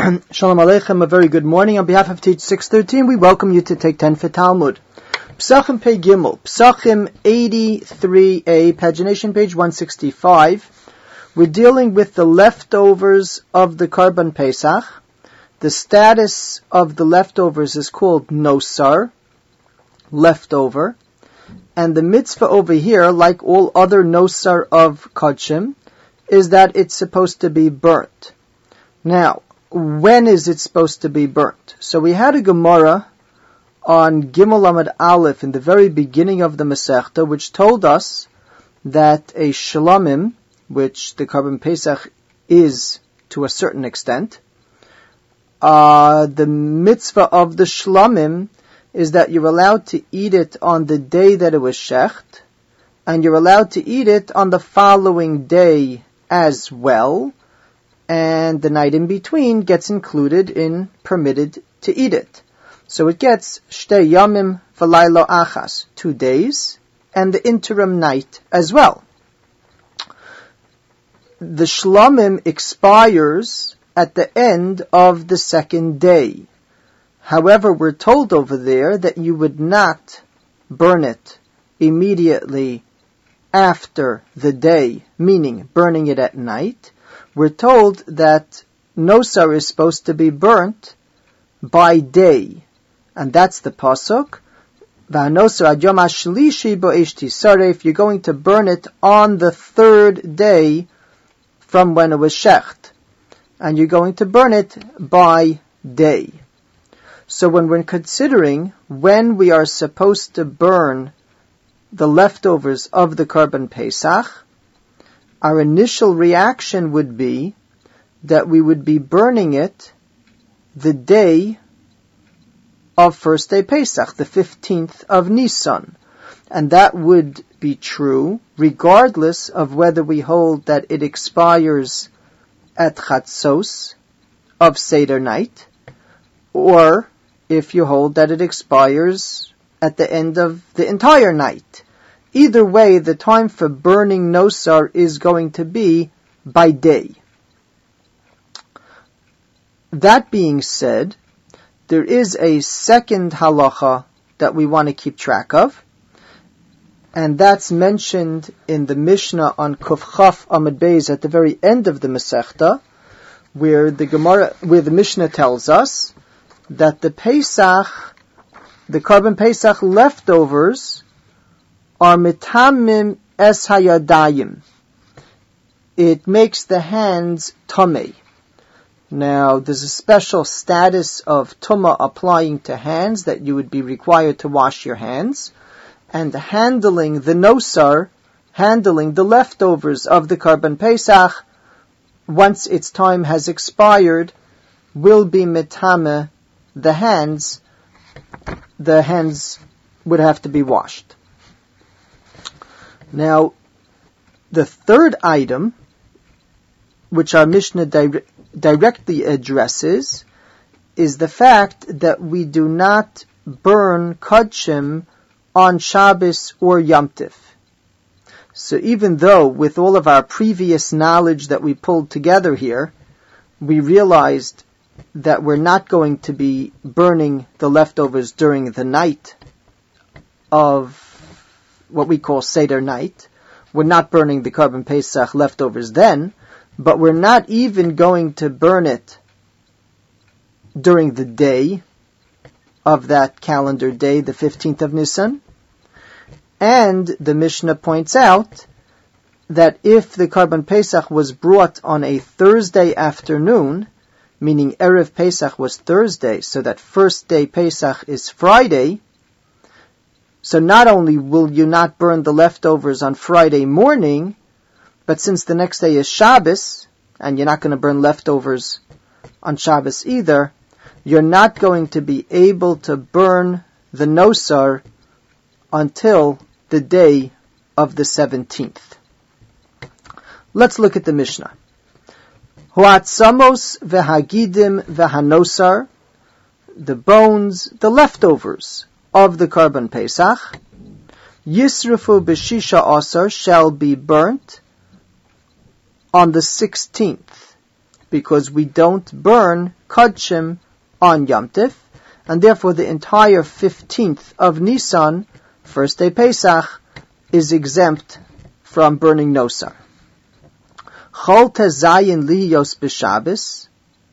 Shalom Aleichem, a very good morning. On behalf of Teach 613, we welcome you to Take 10 for Talmud. Psachim Pei Gimel, Psachim 83a, pagination page 165. We're dealing with the leftovers of the Karban Pesach. The status of the leftovers is called nosar, leftover. And the mitzvah over here, like all other nosar of Kodshim, is that it's supposed to be burnt. Now, when is it supposed to be burnt? So we had a Gemara on Gimel Amud Aleph in the very beginning of the Masechta, which told us that a shlamim, which the Karban Pesach is to a certain extent, the mitzvah of the shlamim is that you're allowed to eat it on the day that it was shecht, and you're allowed to eat it on the following day as well, and the night in between gets included in permitted to eat it. So it gets shtei yamim v'laylo achas, 2 days, and the interim night as well. The shlamim expires at the end of the second day. However, we're told over there that you would not burn it immediately after the day, meaning burning it at night. We're told that nosar is supposed to be burnt by day. And that's the pasuk. If you're going to burn it on the third day from when it was shecht, and you're going to burn it by day. So when we're considering when we are supposed to burn the leftovers of the Karban Pesach, our initial reaction would be that we would be burning it the day of first day Pesach, the 15th of Nisan. And that would be true regardless of whether we hold that it expires at Chatzos of Seder night, or if you hold that it expires at the end of the entire night. Either way, the time for burning nosar is going to be by day. That being said, there is a second halacha that we want to keep track of, and that's mentioned in the Mishnah on Kuf Chaf Amud Beis at the very end of the Masechta, where the Mishnah tells us that the Karban Pesach leftovers are mitamim es hayadayim. It makes the hands tamei. Now, there's a special status of tumah applying to hands that you would be required to wash your hands, and handling the nosar, handling the leftovers of the Karban Pesach, once its time has expired, will be mitameh the hands. The hands would have to be washed. Now, the third item, which our Mishnah directly addresses, is the fact that we do not burn Kodshim on Shabbos or Yom Tif. So even though with all of our previous knowledge that we pulled together here, we realized that we're not going to be burning the leftovers during the night of what we call Seder night. We're not burning the Karban Pesach leftovers then, but we're not even going to burn it during the day of that calendar day, the 15th of Nisan. And the Mishnah points out that if the Karban Pesach was brought on a Thursday afternoon, meaning Erev Pesach was Thursday, so that first day Pesach is Friday, so not only will you not burn the leftovers on Friday morning, but since the next day is Shabbos, and you're not going to burn leftovers on Shabbos either, you're not going to be able to burn the nosar until the day of the 17th. Let's look at the Mishnah. Hoatzamos v'hagidim v'hanosar, the bones, the leftovers of the Karban Pesach, Yisrafu b'shisha asar, shall be burnt on the 16th because we don't burn kodshim on Yom Tif, and therefore the entire 15th of Nisan, first day Pesach, is exempt from burning nosar. Chol tezayin lihiyos b'Shabbos.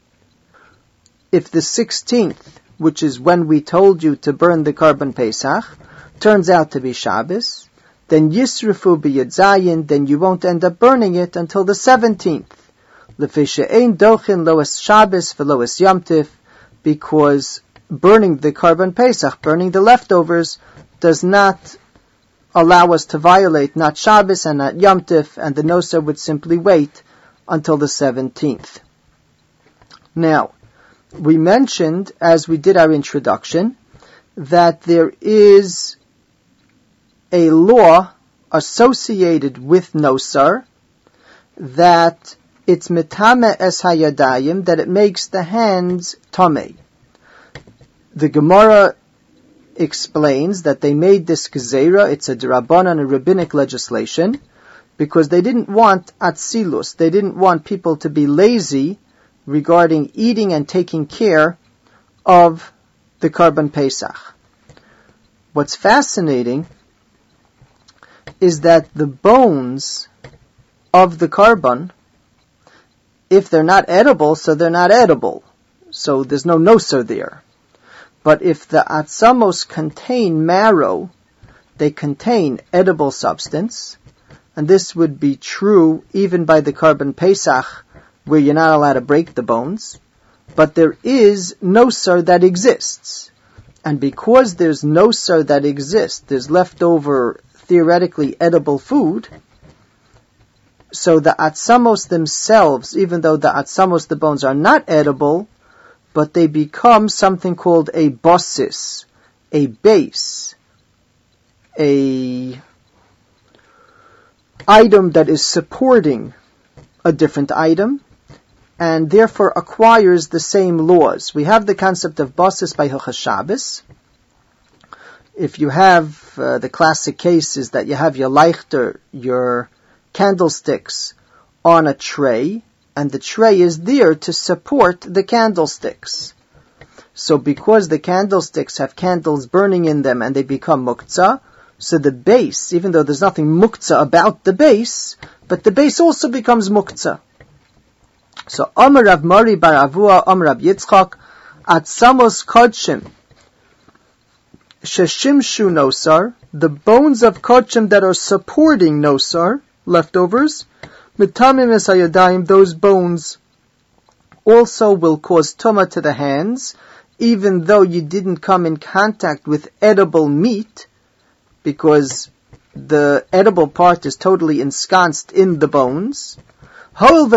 If the 16th, which is when we told you to burn the Karban Pesach, turns out to be Shabbos, then yisrufu b'Yud, then you won't end up burning it until the 17th. Lefi she'ein dochin loas Shabbos v'loas Yom Tif, because burning the Karban Pesach, burning the leftovers, does not allow us to violate not Shabbos and not Yom Tif, and the nosar would simply wait until the 17th. Now, we mentioned, as we did our introduction, that there is a law associated with nosar, that it's metame es hayadayim, that it makes the hands tameh. The Gemara explains that they made this gezerah, it's a d'Rabbanan, a rabbinic legislation, because they didn't want atzilus, they didn't want people to be lazy regarding eating and taking care of the Karban Pesach. What's fascinating is that the bones of the Karban, if they're not edible, so they're not edible. So there's no nosar there. But if the atzamos contain marrow, they contain edible substance, and this would be true even by the Karban Pesach, where you're not allowed to break the bones, but there is nosar that exists. And because there's nosar that exists, there's leftover, theoretically edible food, so the atzamos themselves, even though the atzamos, the bones, are not edible, but they become something called a basis, a base, a item that is supporting a different item, and therefore acquires the same laws. We have the concept of basis by Hilchos Shabbos. If you have the classic case is that you have your leichter, your candlesticks, on a tray, and the tray is there to support the candlesticks. So because the candlesticks have candles burning in them and they become muktzah, so the base, even though there's nothing muktzah about the base, but the base also becomes muktzah. So Amar Rav Mari bar Avua, Amar Rav Yitzchak, atzamos kodshim sheshimshu nosar, the bones of kodshim that are supporting nosar, leftovers, mitamim es hayadayim, those bones also will cause tumah to the hands, even though you didn't come in contact with edible meat, because the edible part is totally ensconced in the bones. But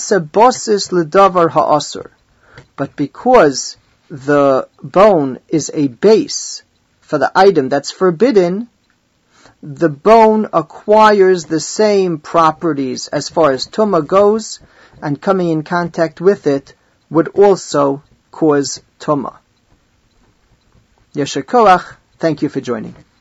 because the bone is a base for the item that's forbidden, the bone acquires the same properties as far as tumah goes, and coming in contact with it would also cause tumah. Yesher koach, thank you for joining.